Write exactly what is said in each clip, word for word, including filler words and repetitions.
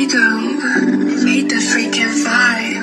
don't hate the freaking vibe.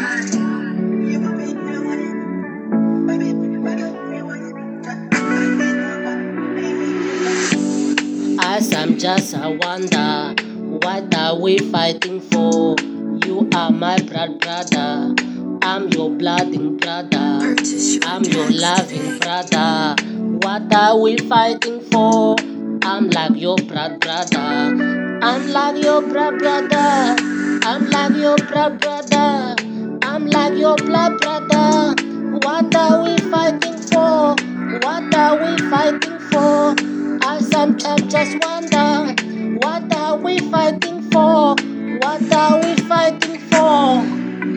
As I'm just a wonder, what are we fighting for? You are my blood brother, I'm your blooding brother, I'm your loving brother. What are we fighting for? I'm like your blood brother, I'm like your blood brother, I'm like your blood brother, I'm like your blood brother. What are we fighting for? What are we fighting for? I sometimes just wonder, what are we fighting for? What are we fighting for?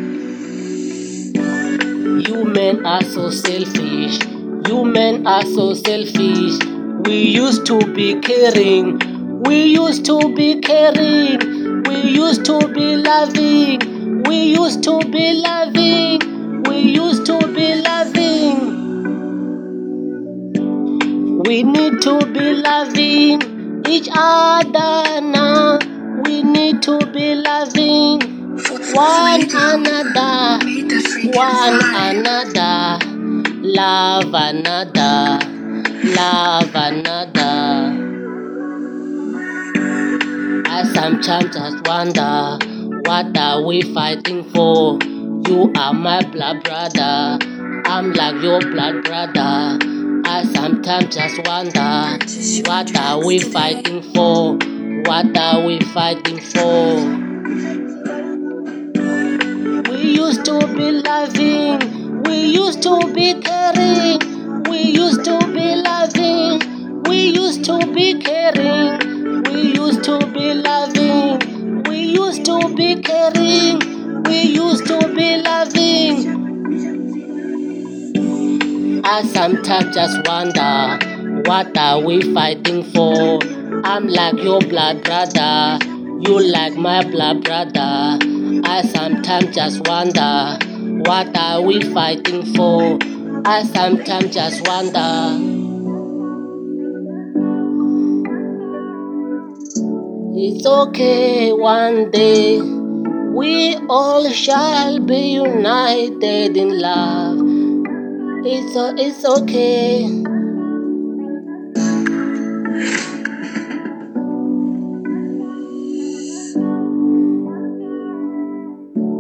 You men are so selfish, you men are so selfish. We used to be caring, we used to be caring, we used to be loving, we used to be loving, we used to be loving. We need to be loving each other now. We need to be loving one another, one another, love another, love another. I sometimes just wonder, what are we fighting for? You are my blood brother, I'm like your blood brother. I sometimes just wonder, what are we fighting for? What are we fighting for? We used to be loving, we used to be caring, we used to be loving, we used to be caring, we used to be loving, we used to be caring, we used to be loving. I sometimes just wonder, what are we fighting for? I'm like your blood brother, you like my blood brother. I sometimes just wonder, what are we fighting for? I sometimes just wonder. It's okay, one day we all shall be united in love. It's, it's okay.